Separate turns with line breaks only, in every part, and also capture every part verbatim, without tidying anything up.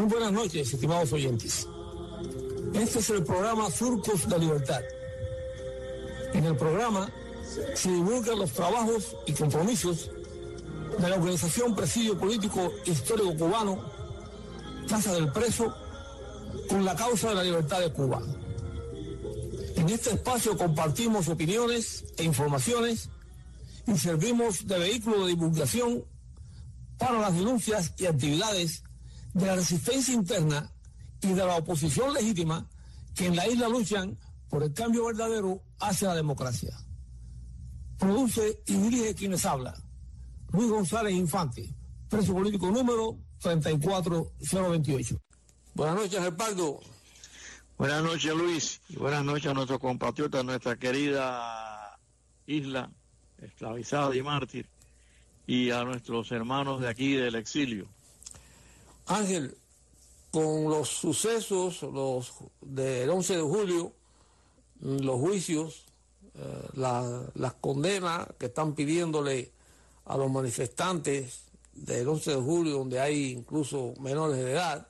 Muy buenas noches, estimados oyentes. Este es el programa Surcos de Libertad. En el programa se divulgan los trabajos y compromisos de la organización Presidio Político Histórico Cubano, Casa del Preso, con la causa de la libertad de Cuba. En este espacio compartimos opiniones e informaciones y servimos de vehículo de divulgación para las denuncias y actividades de la resistencia interna y de la oposición legítima que en la isla luchan por el cambio verdadero hacia la democracia. Produce y dirige quienes habla Luis González Infante, preso político número treinta y cuatro cero veintiocho. Buenas noches, Gerpardo.
Buenas noches, Luis, y buenas noches a nuestros compatriotas, nuestra querida isla esclavizada y mártir, y a nuestros hermanos de aquí del exilio.
Ángel, con los sucesos los del once de julio, los juicios, eh, la, las condenas que están pidiéndole a los manifestantes del once de julio, donde hay incluso menores de edad,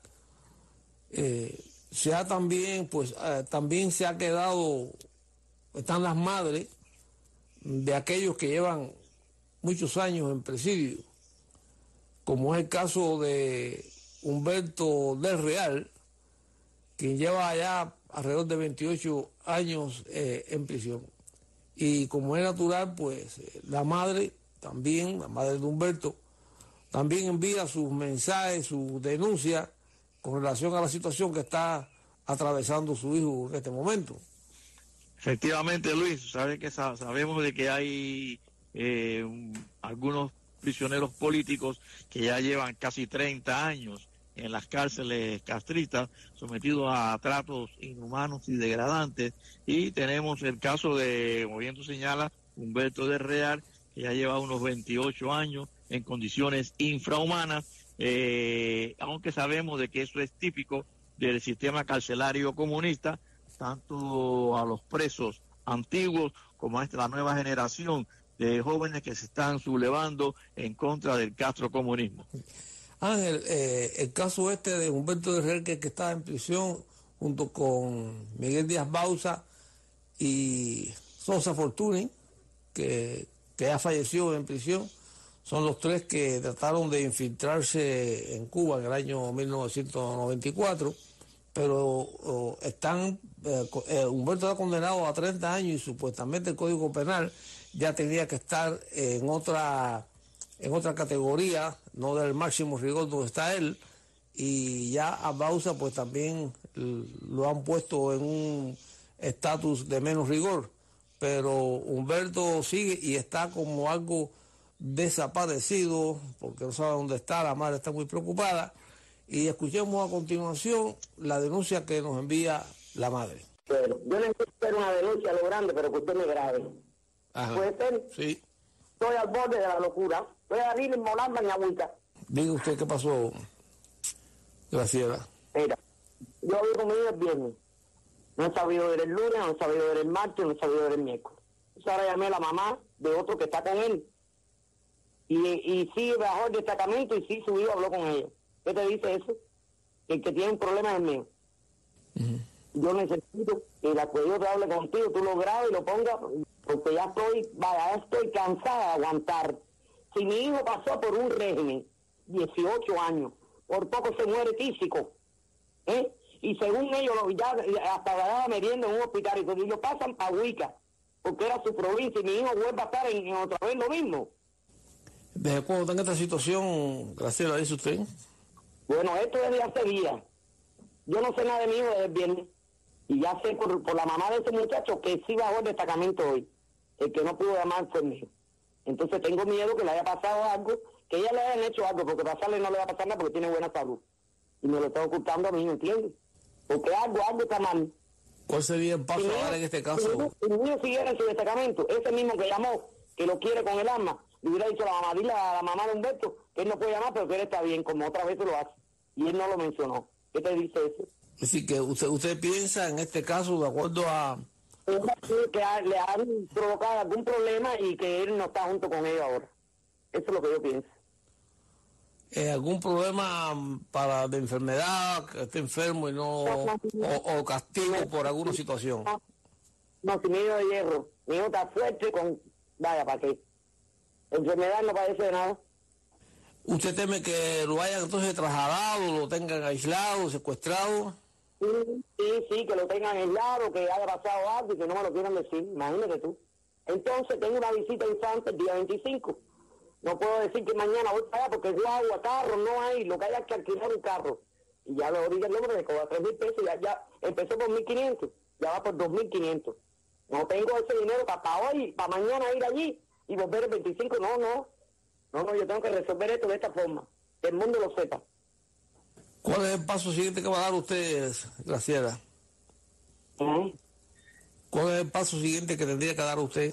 eh, se ha también, pues, eh, también se ha quedado, están las madres de aquellos que llevan muchos años en presidio, como es el caso de Humberto del Real, quien lleva ya alrededor de veintiocho años eh, en prisión. Y como es natural, pues eh, la madre también, la madre de Humberto, también envía sus mensajes, sus denuncias con relación a la situación que está atravesando su hijo en este momento.
Efectivamente, Luis, sabe que sabemos de que hay eh, algunos prisioneros políticos que ya llevan casi treinta años en las cárceles castristas, sometidos a tratos inhumanos y degradantes, y tenemos el caso de, como bien tú señalas, Humberto del Real, que ya lleva unos veintiocho años en condiciones infrahumanas, eh, aunque sabemos de que eso es típico del sistema carcelario comunista, tanto a los presos antiguos como a esta, la nueva generación de jóvenes que se están sublevando en contra del castrocomunismo.
Ángel, eh, el caso este de Humberto de Real, que, que está en prisión junto con Miguel Díaz Bauza y Sosa Fortuny, que, que ya falleció en prisión, son los tres que trataron de infiltrarse en Cuba en el año mil novecientos noventa y cuatro, pero oh, están, eh, eh, Humberto está condenado a treinta años y supuestamente el Código Penal ya tenía que estar en otra, en otra categoría, no del máximo rigor donde está él, y ya a Bauza pues también lo han puesto en un estatus de menos rigor, pero Humberto sigue y está como algo desaparecido porque no sabe dónde está, la madre está muy preocupada, y escuchemos a continuación la denuncia que nos envía la madre.
Pero yo necesito hacer una denuncia a lo grande, pero que usted me grabe.
Ajá.
¿Puede ser?
Sí.
Estoy al borde de la locura. Estoy a ir molando mi agüita.
Diga usted qué pasó, Graciela.
Mira, yo hablé con mi hijo el viernes. No he sabido ver el lunes, no he sabido ver el martes, no he sabido ver el miércoles. Entonces ahora llamé a la mamá de otro que está con él. Y, y sí bajó el destacamento y sí su hijo habló con ella. ¿Qué te dice eso? Que el que tiene un problema es el mío. Uh-huh. Yo necesito que la que yo te hable contigo, tú lo grabes y lo pongas, porque ya estoy, vaya, ya estoy cansada de aguantar. Si mi hijo pasó por un régimen, dieciocho años, por poco se muere físico, ¿eh? Y según ellos, ya hasta daba merienda en un hospital, y lo pasan a Huica, porque era su provincia, y mi hijo vuelve a estar en, en otra vez lo mismo.
¿Desde cuándo está en esta situación, Graciela, dice usted?
Bueno, esto es de hace días. Yo no sé nada de mi hijo desde el viernes. Y ya sé por, por la mamá de ese muchacho que sí bajó el destacamento hoy. El que no pudo llamar fue mío. Entonces tengo miedo que le haya pasado algo, que ella le hayan hecho algo, porque pasarle no le va a pasar nada porque tiene buena salud. Y me lo está ocultando a mí, ¿me entiendes? Porque algo, algo está mal.
¿Cuál sería el paso a dar en este caso?
Si mi hijo siguiera en su destacamento, ese mismo que llamó, que lo quiere con el arma, le hubiera dicho a la mamá, dile a la mamá de Humberto que él no puede llamar, pero que él está bien, como otra vez lo hace. Y él no lo mencionó. ¿Qué te dice eso?
Es decir, que usted, usted piensa en este caso, de acuerdo a...
Que le han provocado algún problema y que él no está junto con ellos ahora. Eso es lo que yo pienso.
eh, algún problema para de enfermedad, que esté enfermo y no, o, o castigo por alguna situación.
No, si mi hijo de hierro, mi hijo está fuerte con, vaya, ¿para qué? Enfermedad no padece de nada.
¿Usted teme que lo hayan entonces trasladado, lo tengan aislado, secuestrado?
Sí, sí, sí, que lo tengan aislado, que haya pasado algo y que no me lo quieran decir, imagínate tú. Entonces tengo una visita infante el día veinticinco. No puedo decir que mañana voy para allá porque es agua, carro, no hay, lo que hay es que alquilar un carro. Y ya le diga el nombre, me cobra tres mil pesos, ya, ya empezó por mil quinientos, ya va por dos mil quinientos. No tengo ese dinero para, para hoy, para mañana ir allí y volver el veinticinco, no, no. No, no, yo tengo que resolver esto de esta forma, que el mundo lo sepa.
¿Cuál es el paso siguiente que va a dar usted, Graciela?
¿Eh?
¿Cuál es el paso siguiente que tendría que dar usted?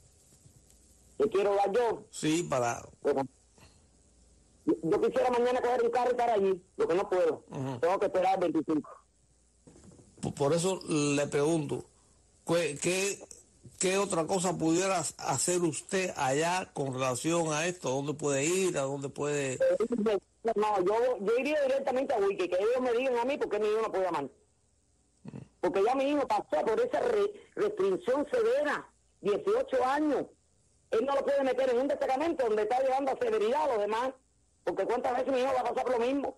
¿Qué quiero dar yo?
Sí, para...
Bueno, yo, yo quisiera mañana coger un carro y estar allí, lo que no puedo. Uh-huh. Tengo que esperar el veinticinco.
Por, por eso le pregunto, ¿qué, qué, qué otra cosa pudiera hacer usted allá con relación a esto? ¿A dónde puede ir? ¿A dónde puede...?
No, yo, yo iría directamente a Wiki, que ellos me digan a mí por qué mi hijo no puede llamar. Porque ya mi hijo pasó por esa re, restricción severa, dieciocho años. Él no lo puede meter en un destacamento donde está llevando a severidad a los demás, porque cuántas veces mi hijo va a pasar por lo mismo.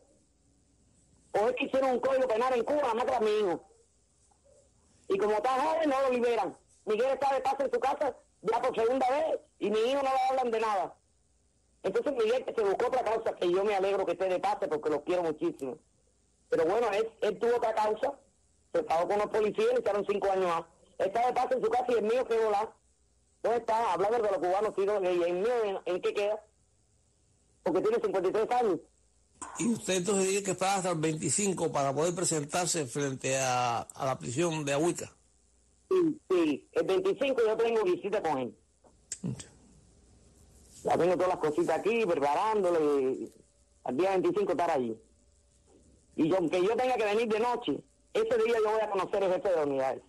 O es que hicieron un código penal en Cuba, matan a mi hijo. Y como está joven, no lo liberan. Miguel está de paso en su casa ya por segunda vez, y mi hijo no le hablan de nada. Entonces Miguel se buscó otra causa, que yo me alegro que esté de pase porque los quiero muchísimo. Pero bueno, él, él tuvo otra causa, se pagó con los policías y le echaron cinco años más. Está de pase en su casa y el mío quedó lá. ¿Dónde está? Hablando de los cubanos, y el mío, ¿en, ¿en qué queda? Porque tiene cincuenta y tres años.
Y usted entonces dice que está hasta el veinticinco para poder presentarse frente a, a la prisión de Ahuica.
Sí, sí, el veinticinco yo tengo visita con él. Okay. Ya tengo todas las cositas aquí, preparándole, y al día veinticinco estar allí. Y yo, aunque yo tenga que venir de noche, ese día yo voy a conocer el jefe de unidades.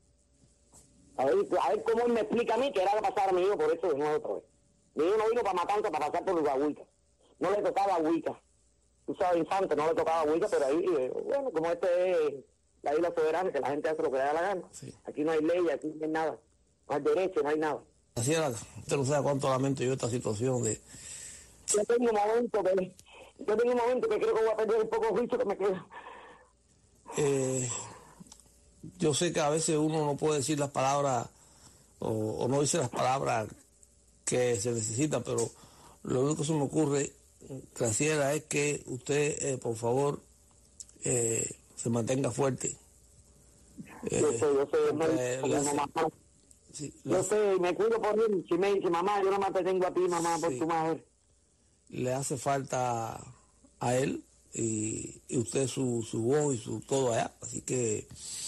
A ver, a ver cómo él me explica a mí que era que pasar a mi hijo por eso de nuevo otra vez. Mi hijo no vino para Matanza, para pasar por Ahuica. No le tocaba Ahuica. Tú sabes, infante, no le tocaba Ahuica, pero ahí, eh, bueno, como este es la isla soberana, que la gente hace lo que le da la gana. Sí. Aquí no hay ley, aquí no hay nada. No hay derecho, no hay nada.
Así era, usted no sabe cuánto lamento yo esta situación de...
Yo tengo un momento que, yo tengo un momento que creo que voy a perder un poco de juicio que me queda.
Eh, yo sé que a veces uno no puede decir las palabras o, o no dice las palabras que se necesitan, pero lo único que se me ocurre, Graciela, es que usted, eh, por favor, eh, se mantenga fuerte.
Eh, yo sé, yo sé, no, eh, hace, mamá, sí, yo hace, sé, me cuido por él. Si me dice, mamá, yo no más te tengo a ti, mamá, por sí, tu madre.
Le hace falta a él y, y usted su, su voz y su todo allá. Así que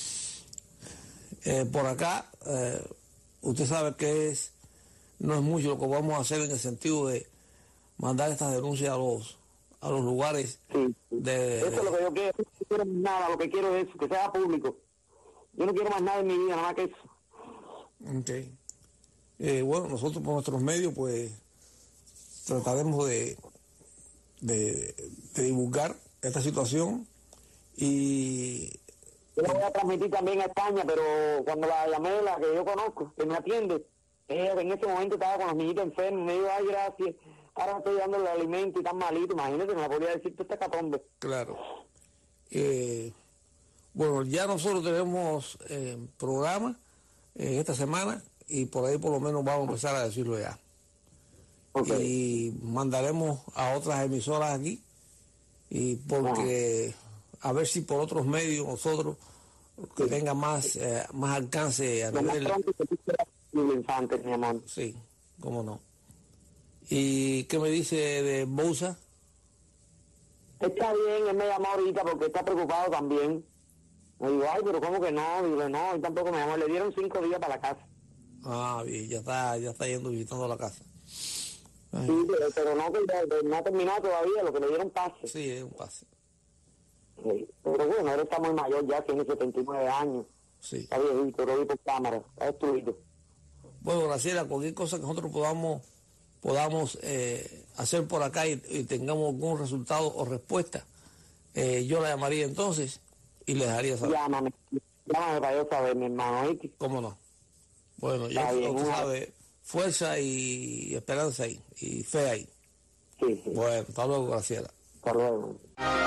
eh, por acá, eh, usted sabe que es no es mucho lo que vamos a hacer en el sentido de mandar estas denuncias a los a los lugares.
Sí, sí. De, eso es lo que yo quiero. No quiero nada, lo que quiero es que sea público. Yo no quiero más nada en mi vida, nada más que eso.
Ok. Eh, bueno, nosotros por nuestros medios, pues, trataremos de, de, de divulgar esta situación y...
Yo lo voy a transmitir también a España, pero cuando la llamé, la que yo conozco, que me atiende, ella en ese momento estaba con los niñitos enfermos, me dijo, ay, gracias, ahora estoy dando el alimento y tan malito, imagínate, me la podría decir este catombe.
Claro. Eh... Bueno, ya nosotros tenemos eh, programa eh, esta semana y por ahí por lo menos vamos a empezar a decirlo ya. Okay. Y mandaremos a otras emisoras aquí y porque uh-huh. a ver si por otros medios nosotros que sí. tenga más eh, más alcance a
Lo
nivel...
Más infante, mi amor.
Sí, cómo no. ¿Y qué me dice de Bouza?
Está bien, él me llamó ahorita porque está preocupado también. Me digo, ay, pero ¿cómo que no? Digo, no, él tampoco me llamó. Le dieron cinco días para la casa.
Ah, bien, ya está, ya está yendo visitando la casa. Ay.
Sí, pero, pero no, que no ha terminado todavía, lo que le dieron pase.
Sí, es un pase.
Sí, pero bueno, él está muy mayor ya, tiene setenta y nueve años.
Sí.
Está viejito, lo vi por cámara, está destruido.
Bueno, Graciela, cualquier cosa que nosotros podamos podamos eh, hacer por acá y, y tengamos algún resultado o respuesta, eh, yo la llamaría entonces y le dejaría saber.
Llámame, llámame para yo saber, mi hermano, ¿oíste?
¿Cómo no? Bueno, ya usted sabe, fuerza y esperanza ahí, y fe ahí.
Sí, sí.
Bueno, hasta luego, Graciela.
Hasta luego.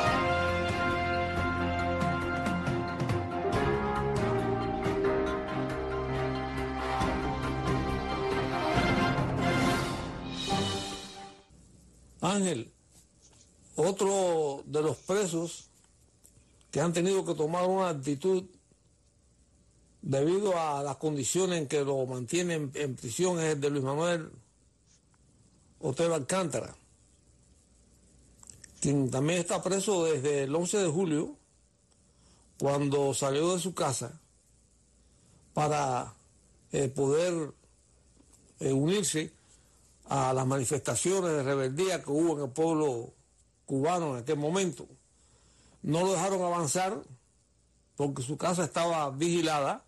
Ángel, otro de los presos que han tenido que tomar una actitud debido a las condiciones en que lo mantienen en prisión es el de Luis Manuel Otero Alcántara, quien también está preso desde el once de julio, cuando salió de su casa para eh, poder eh, unirse a las manifestaciones de rebeldía que hubo en el pueblo cubano en aquel momento. No lo dejaron avanzar porque su casa estaba vigilada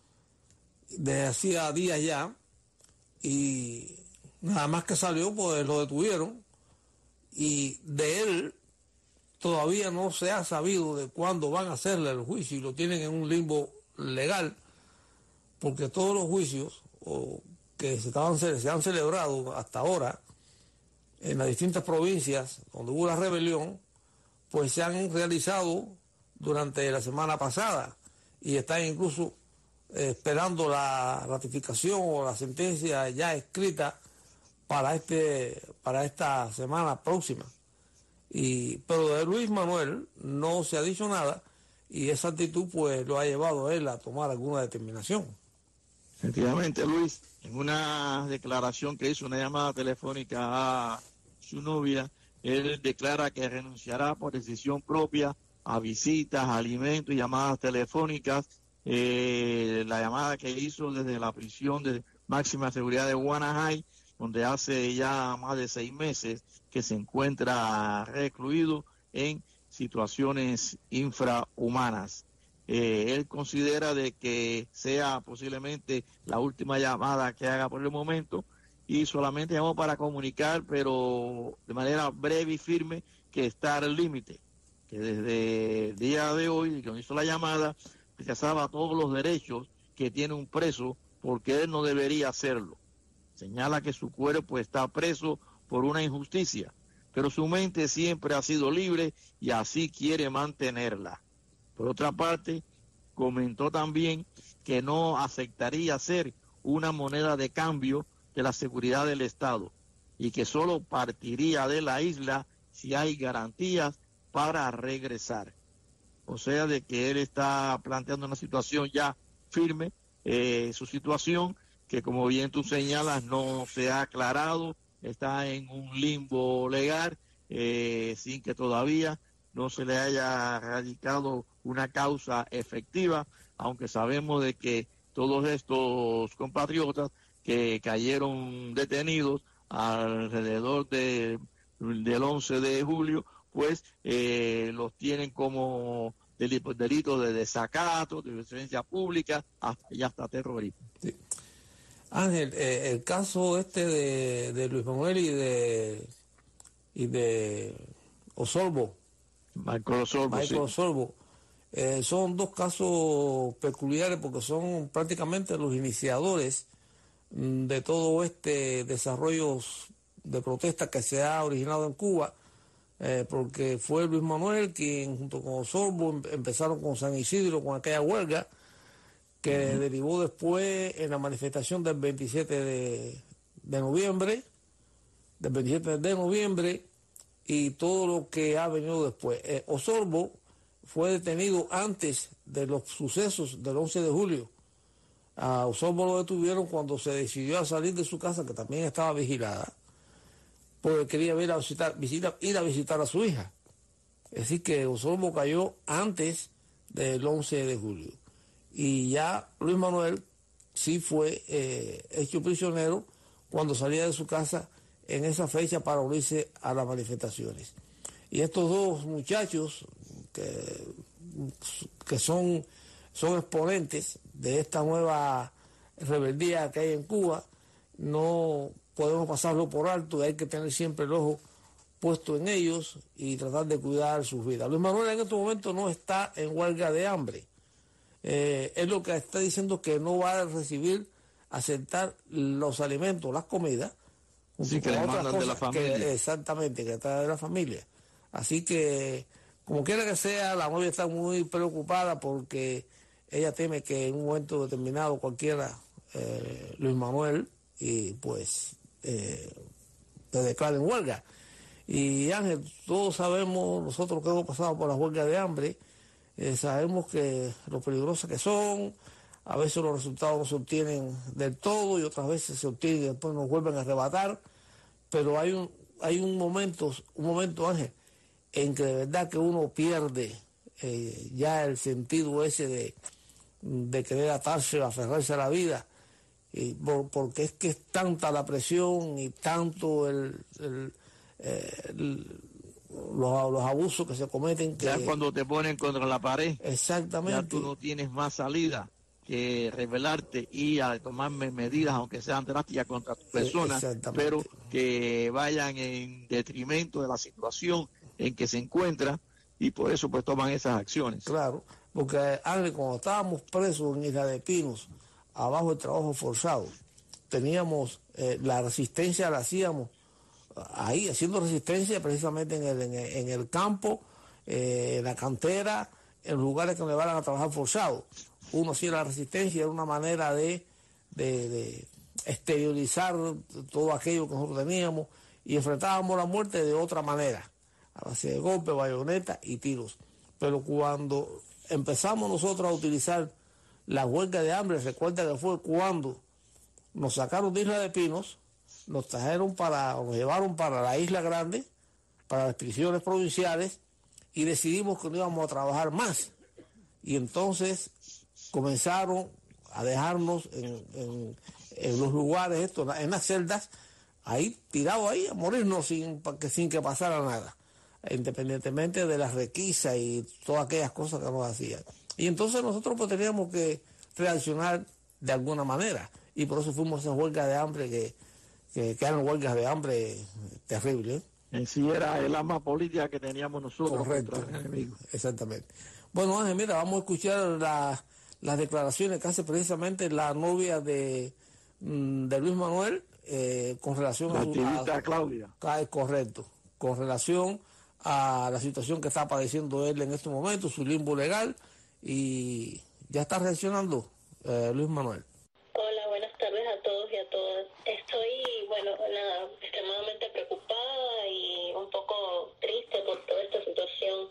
desde hacía días ya, y nada más que salió pues lo detuvieron, y de él todavía no se ha sabido de cuándo van a hacerle el juicio, y lo tienen en un limbo legal, porque todos los juicios o, que se, estaban, se han celebrado hasta ahora en las distintas provincias donde hubo la rebelión, pues se han realizado durante la semana pasada y están incluso eh, esperando la ratificación o la sentencia ya escrita para este para esta semana próxima. Y pero de Luis Manuel no se ha dicho nada, y esa actitud pues lo ha llevado a él a tomar alguna determinación.
Efectivamente, Luis, en una declaración que hizo, una llamada telefónica a su novia, él declara que renunciará por decisión propia a visitas, alimentos y llamadas telefónicas. Eh, la llamada que hizo desde la prisión de máxima seguridad de Guanajay, donde hace ya más de seis meses que se encuentra recluido en situaciones infrahumanas. Eh, él considera de que sea posiblemente la última llamada que haga por el momento, y solamente llamó para comunicar, pero de manera breve y firme, que está al límite, que desde el día de hoy, que hizo la llamada, rechazaba todos los derechos que tiene un preso, porque él no debería hacerlo. Señala que su cuerpo está preso por una injusticia, pero su mente siempre ha sido libre y así quiere mantenerla. Por otra parte, comentó también que no aceptaría ser una moneda de cambio de la seguridad del Estado y que solo partiría de la isla si hay garantías para regresar. O sea, de que él está planteando una situación ya firme, eh, su situación, que como bien tú señalas, no se ha aclarado, está en un limbo legal, eh, sin que todavía no se le haya radicado una causa efectiva, aunque sabemos de que todos estos compatriotas que cayeron detenidos alrededor de, del once de julio, pues eh, los tienen como delitos de desacato, de violencia pública hasta, y hasta terrorismo.
Sí. Ángel, eh, el caso este de, de Luis Manuel y de y de Osorbo,
Michael Osorbo,
Michael
sí.
Osorbo, eh, son dos casos peculiares porque son prácticamente los iniciadores mm, de todo este desarrollo de protesta que se ha originado en Cuba, eh, porque fue Luis Manuel quien junto con Osorbo em- empezaron con San Isidro con aquella huelga que uh-huh. derivó después en la manifestación del veintisiete de, de noviembre, del veintisiete de noviembre, y todo lo que ha venido después. Eh, Osorbo fue detenido antes de los sucesos del once de julio. A Osorbo lo detuvieron cuando se decidió a salir de su casa, que también estaba vigilada, porque quería ir a visitar, visita, ir a visitar a su hija. Es decir, que Osorbo cayó antes del once de julio. Y ya Luis Manuel sí fue eh, hecho prisionero cuando salía de su casa en esa fecha para unirse a las manifestaciones. Y estos dos muchachos que, que son, son exponentes de esta nueva rebeldía que hay en Cuba, no podemos pasarlo por alto y hay que tener siempre el ojo puesto en ellos y tratar de cuidar sus vidas. Luis Manuel en este momento no está en huelga de hambre. Eh, es lo que está diciendo, que no va a recibir, aceptar los alimentos, las comidas,
sí, que le mandan de la familia.
Que, exactamente, que está de la familia. Así que, como quiera que sea, la novia está muy preocupada porque ella teme que en un momento determinado cualquiera, eh, Luis Manuel, y pues eh, te declaren huelga. Y Ángel, todos sabemos, nosotros que hemos pasado por las huelgas de hambre, eh, sabemos que lo peligrosas que son, a veces los resultados no se obtienen del todo y otras veces se obtienen y después nos vuelven a arrebatar, pero hay un, hay un momento, un momento, Ángel, en que de verdad que uno pierde eh, ya el sentido ese de, de querer atarse, aferrarse a la vida, y por, porque es que es tanta la presión y tanto el, el, eh, el los, los abusos que se cometen que
ya cuando te ponen contra la pared,
exactamente,
ya tú no tienes más salida que rebelarte y a tomar medidas, aunque sean drásticas contra tu persona, pero que vayan en detrimento de la situación en que se encuentra, y por eso pues toman esas acciones.
Claro, porque Ángel, cuando estábamos presos en Isla de Pinos, abajo del trabajo forzado, teníamos eh, la resistencia, la hacíamos ahí, haciendo resistencia precisamente en el, en el, en el campo, eh, en la cantera, en lugares que me van a trabajar forzado. Uno hacía la resistencia, era una manera de, de, de exteriorizar todo aquello que nosotros teníamos y enfrentábamos la muerte de otra manera, a base de golpes, bayonetas y tiros. Pero cuando empezamos nosotros a utilizar la huelga de hambre, recuerda que fue cuando nos sacaron de Isla de Pinos, nos trajeron para, nos llevaron para la Isla Grande, para las prisiones provinciales, y decidimos que no íbamos a trabajar más. Y entonces comenzaron a dejarnos en, en, en los lugares estos, en las celdas, ahí tirados ahí, a morirnos sin, sin que pasara nada, independientemente de las requisas y todas aquellas cosas que nos hacían. Y entonces nosotros pues teníamos que reaccionar de alguna manera, y por eso fuimos a esa huelga de hambre que, que, que eran huelgas de hambre terribles.
En sí era el arma política que teníamos nosotros.
Correcto,
contra el enemigo.
Exactamente. Bueno, Ángel, mira, vamos a escuchar la, las declaraciones que hace precisamente la novia de, de Luis Manuel eh, con relación
la
a su...
activista
a,
Claudia.
a, correcto, con relación a la situación que está padeciendo él en este momento, su limbo legal, y ya está reaccionando eh, Luis Manuel.
Hola, buenas tardes a todos y a todas. Estoy, bueno, nada, extremadamente preocupada y un poco triste por toda esta situación.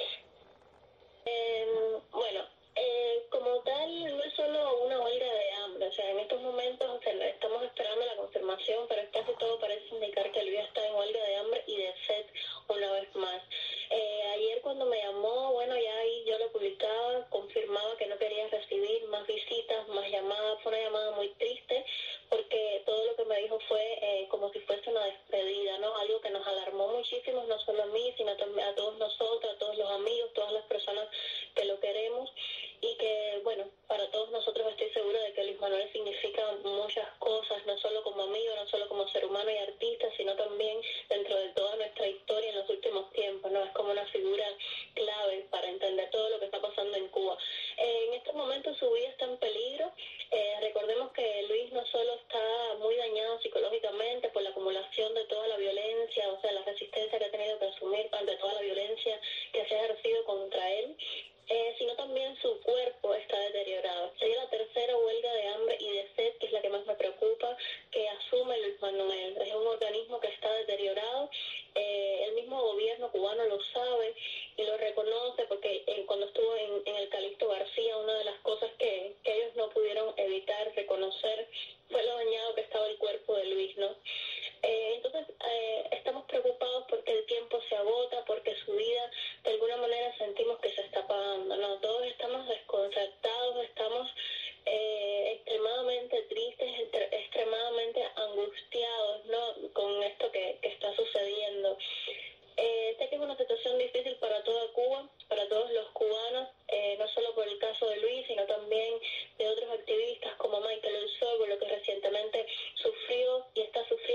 Eh, bueno, eh, como tal, no es solo una huelga de hambre, o sea, en estos momentos o sea, estamos esperando la confirmación, pero casi todo parece indicar que Luis está en huelga de hambre y de sed una vez más. Eh, ayer cuando me llamó, bueno, ya ahí yo lo publicaba, confirmaba que no quería recibir más visitas, más llamadas. Fue una llamada muy triste porque todo lo que me dijo fue eh, como si fuese una despedida, ¿no? Algo que nos alarmó muchísimo, no solo a mí, sino también a todos nosotros, a todos los amigos, todas las personas que lo queremos, y que, bueno, para todos nosotros estoy segura de que Luis Manuel significa muchas cosas, no solo como amigo, no solo como ser humano y artista, sino también dentro de toda nuestra historia en los últimos tiempos, ¿no? Es como una figura clave para entender todo lo que está pasando en Cuba. Eh, en estos momentos su vida está en peligro. Eh, recordemos que Luis no solo está muy dañado psicológicamente por la acumulación de toda la violencia, o sea, la resistencia que ha tenido que asumir ante toda la violencia que se ha ejercido contra él, Eh, sino también su cuerpo está deteriorado. Sería la tercera huelga de hambre y de sed, que es la que más me preocupa, que asume Luis Manuel. Es un organismo que está deteriorado. Eh, el mismo gobierno cubano lo sabe y lo reconoce, porque eh, cuando estuvo en, en el Calixto García, una de las cosas que, que ellos no pudieron evitar reconocer fue lo dañado que estaba el cuerpo de Luis, ¿no? Eh, entonces, eh, estamos preocupados porque el tiempo se agota, porque su vida, de alguna manera, sentimos que se está apagando, ¿no? Todos estamos desconcertados, estamos eh, extremadamente tristes, entre, extremadamente angustiados, ¿no? Con esto que, que está sucediendo. Eh, sé que es una situación difícil para toda Cuba, para todos los cubanos, eh, no solo por el caso de Luis, sino también de otros activistas como Michael El Sorbo, lo que recientemente sufrió y está sufriendo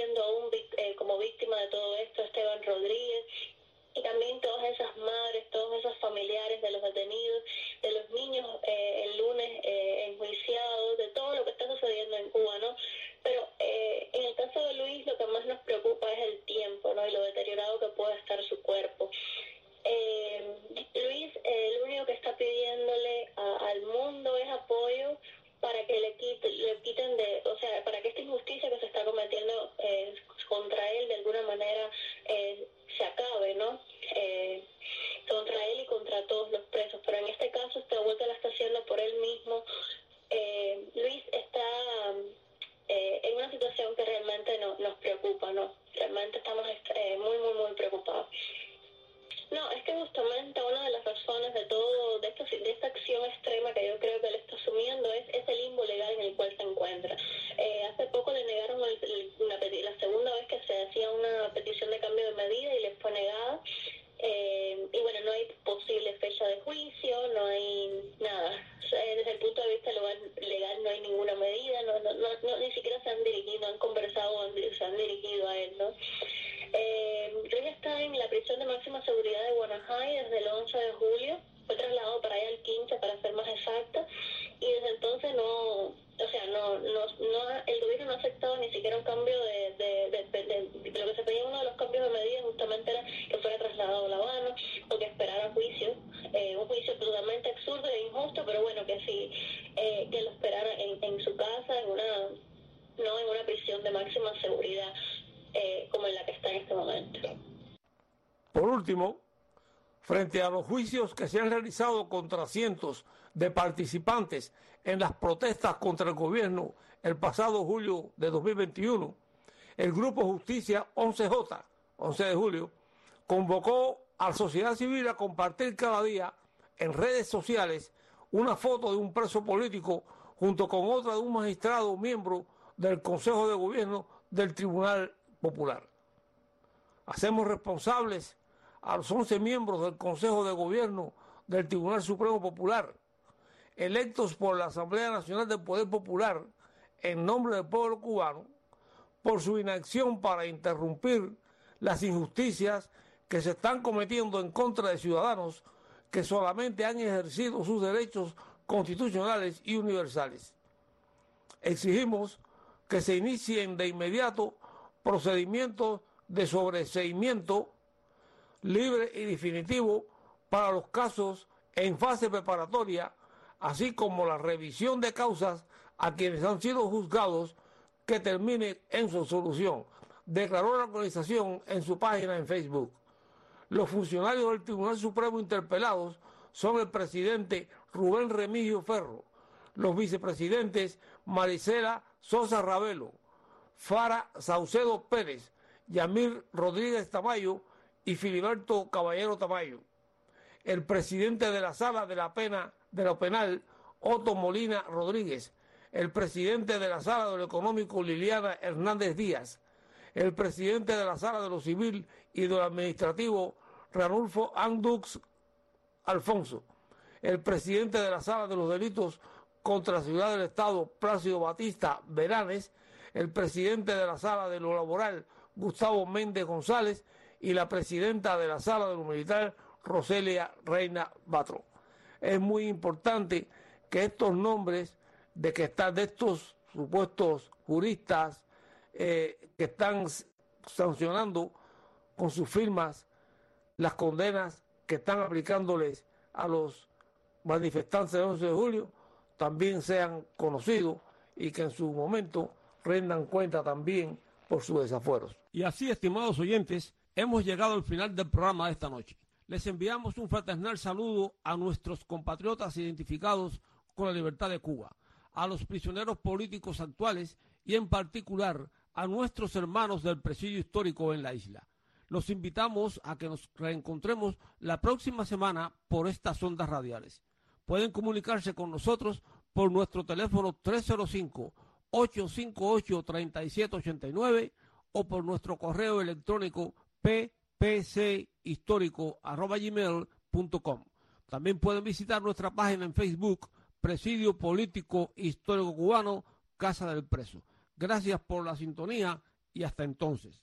nos preocupa, ¿no? Realmente estamos eh, muy, muy, muy preocupados. No, es que justamente una de las razones de todo, de esta, de esta acción extrema que yo creo que él está asumiendo es ese limbo legal en el cual se encuentra. Eh, hace poco le negaron el, el, una, la segunda vez que se hacía una petición de cambio de medida y le fue negada. Eh, y bueno, no hay posible fecha de juicio, no hay nada. O sea, desde el punto de vista legal, legal no hay ninguna medida, no, no, no, no, ni siquiera se han dirigido, han conversado, se han dirigido a él, ¿no? Eh, él está en la prisión de máxima seguridad de Guanajay desde el once de julio, fue trasladado para allá el quince para ser más exacta, y desde entonces no, o sea, no, no, no el gobierno no ha aceptado ni siquiera un cambio de, de, de, de, de, de lo que se pedía. Uno de los cambios de medidas justamente era que fuera trasladado a La Habana o que esperara juicio, eh, un juicio totalmente absurdo e injusto, pero bueno, que sí, eh, que lo esperara en, en su casa, en una, no en una prisión de máxima seguridad, Eh, como en la que está en este momento.
Por último, frente a los juicios que se han realizado contra cientos de participantes en las protestas contra el gobierno el pasado julio de dos mil veintiuno, el Grupo Justicia once J, once de julio, convocó a la sociedad civil a compartir cada día en redes sociales una foto de un preso político junto con otra de un magistrado miembro del Consejo de Gobierno del Tribunal Popular. Hacemos responsables a los once miembros del Consejo de Gobierno del Tribunal Supremo Popular, electos por la Asamblea Nacional del Poder Popular en nombre del pueblo cubano, por su inacción para interrumpir las injusticias que se están cometiendo en contra de ciudadanos que solamente han ejercido sus derechos constitucionales y universales. Exigimos que se inicien de inmediato procedimientos de sobreseimiento libre y definitivo para los casos en fase preparatoria, así como la revisión de causas a quienes han sido juzgados que termine en su solución, declaró la organización en su página en Facebook. Los funcionarios del Tribunal Supremo interpelados son el presidente Rubén Remigio Ferro, los vicepresidentes Maricela Sosa Ravelo, Fara Saucedo Pérez, Yamir Rodríguez Tamayo y Filiberto Caballero Tamayo, el presidente de la Sala de la Pena de lo Penal, Otto Molina Rodríguez, el presidente de la Sala de lo Económico, Liliana Hernández Díaz, el presidente de la Sala de lo Civil y de lo Administrativo, Ranulfo Andux Alfonso, el presidente de la Sala de los Delitos contra la Seguridad del Estado, Plácido Batista Veranes, el presidente de la Sala de lo Laboral, Gustavo Méndez González, y la presidenta de la Sala de lo Militar, Roselia Reina Batro. Es muy importante que estos nombres de que están de estos supuestos juristas eh, que están sancionando con sus firmas las condenas que están aplicándoles a los manifestantes del once de julio, también sean conocidos y que en su momento rendan cuenta también por sus desafueros. Y así, estimados oyentes, hemos llegado al final del programa de esta noche. Les enviamos un fraternal saludo a nuestros compatriotas identificados con la libertad de Cuba, a los prisioneros políticos actuales y en particular a nuestros hermanos del presidio histórico en la isla. Los invitamos a que nos reencontremos la próxima semana por estas ondas radiales. Pueden comunicarse con nosotros por nuestro teléfono tres cero cinco, ocho cinco ocho, tres siete ocho nueve o por nuestro correo electrónico p p c histórico arroba gmail punto com. También pueden visitar nuestra página en Facebook, Presidio Político Histórico Cubano, Casa del Preso. Gracias por la sintonía y hasta entonces.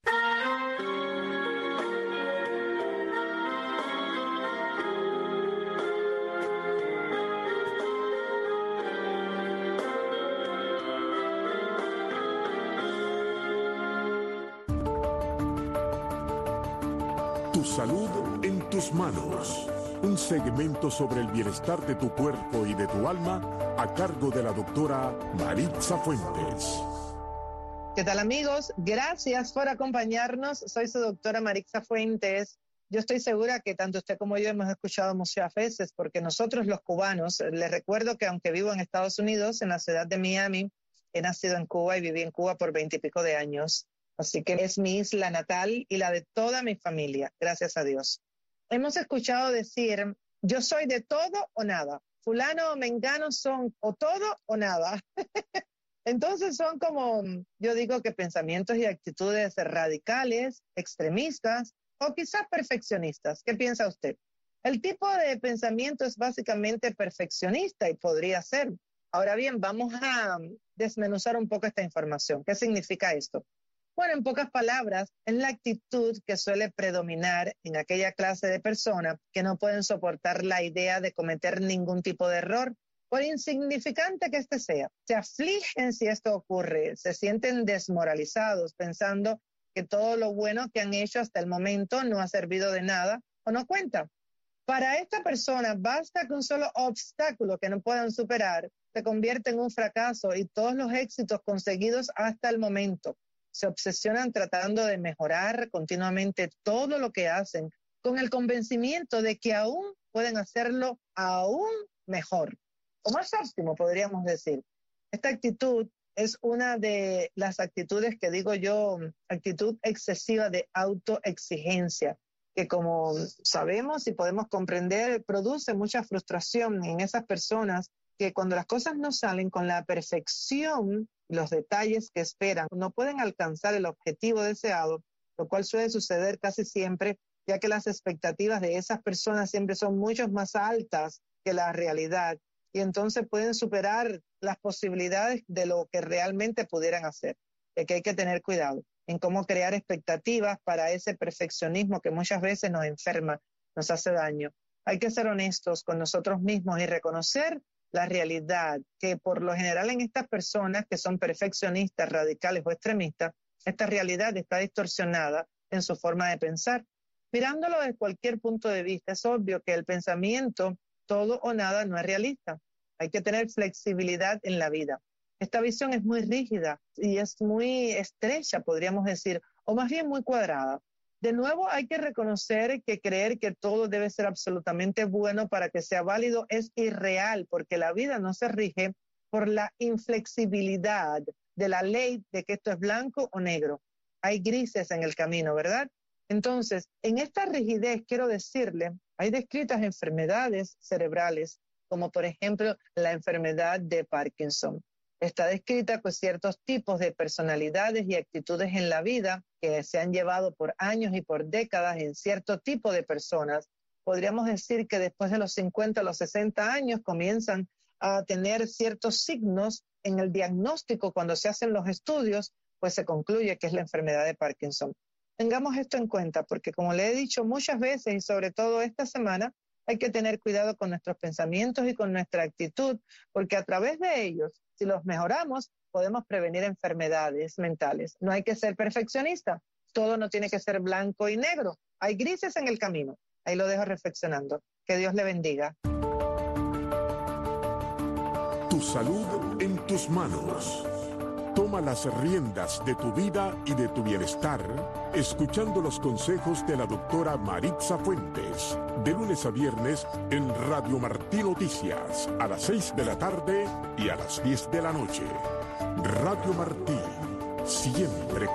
Tu salud en tus manos. Un segmento sobre el bienestar de tu cuerpo y de tu alma a cargo de la doctora Maritza Fuentes.
¿Qué tal, amigos? Gracias por acompañarnos. Soy su doctora Maritza Fuentes. Yo estoy segura que tanto usted como yo hemos escuchado muchas veces, porque nosotros los cubanos, les recuerdo que aunque vivo en Estados Unidos, en la ciudad de Miami, he nacido en Cuba y viví en Cuba por veintipico de años. Así que es mi isla natal y la de toda mi familia, gracias a Dios. Hemos escuchado decir, yo soy de todo o nada. Fulano o mengano son o todo o nada. Entonces son como, yo digo que pensamientos y actitudes radicales, extremistas o quizás perfeccionistas. ¿Qué piensa usted? El tipo de pensamiento es básicamente perfeccionista y podría ser. Ahora bien, vamos a desmenuzar un poco esta información. ¿Qué significa esto? Bueno, en pocas palabras, es la actitud que suele predominar en aquella clase de personas que no pueden soportar la idea de cometer ningún tipo de error, por insignificante que éste sea. Se afligen si esto ocurre, se sienten desmoralizados pensando que todo lo bueno que han hecho hasta el momento no ha servido de nada o no cuenta. Para esta persona basta que un solo obstáculo que no puedan superar se convierte en un fracaso y todos los éxitos conseguidos hasta el momento. Se obsesionan tratando de mejorar continuamente todo lo que hacen con el convencimiento de que aún pueden hacerlo aún mejor o más óptimo, podríamos decir. Esta actitud es una de las actitudes que digo yo, actitud excesiva de autoexigencia, que como sabemos y podemos comprender, produce mucha frustración en esas personas que cuando las cosas no salen con la perfección, los detalles que esperan, no pueden alcanzar el objetivo deseado, lo cual suele suceder casi siempre, ya que las expectativas de esas personas siempre son mucho más altas que la realidad, y entonces pueden superar las posibilidades de lo que realmente pudieran hacer. De que hay que tener cuidado en cómo crear expectativas para ese perfeccionismo que muchas veces nos enferma, nos hace daño. Hay que ser honestos con nosotros mismos y reconocer la realidad, que por lo general en estas personas que son perfeccionistas, radicales o extremistas, esta realidad está distorsionada en su forma de pensar. Mirándolo desde cualquier punto de vista, es obvio que el pensamiento todo o nada no es realista. Hay que tener flexibilidad en la vida. Esta visión es muy rígida y es muy estrecha, podríamos decir, o más bien muy cuadrada. De nuevo, hay que reconocer que creer que todo debe ser absolutamente bueno para que sea válido es irreal, porque la vida no se rige por la inflexibilidad de la ley de que esto es blanco o negro. Hay grises en el camino, ¿verdad? Entonces, en esta rigidez, quiero decirle, hay descritas enfermedades cerebrales, como por ejemplo la enfermedad de Parkinson. Está descrita pues ciertos tipos de personalidades y actitudes en la vida que se han llevado por años y por décadas en cierto tipo de personas. Podríamos decir que después de los cincuenta a los sesenta años comienzan a tener ciertos signos en el diagnóstico. Cuando se hacen los estudios, pues se concluye que es la enfermedad de Parkinson. Tengamos esto en cuenta porque, como le he dicho muchas veces y sobre todo esta semana, hay que tener cuidado con nuestros pensamientos y con nuestra actitud, porque a través de ellos, si los mejoramos, podemos prevenir enfermedades mentales. No hay que ser perfeccionista. Todo no tiene que ser blanco y negro. Hay grises en el camino. Ahí lo dejo reflexionando. Que Dios le bendiga.
Tu salud en tus manos. Toma las riendas de tu vida y de tu bienestar, escuchando los consejos de la doctora Maritza Fuentes, de lunes a viernes en Radio Martí Noticias, a las seis de la tarde y a las diez de la noche. Radio Martí, siempre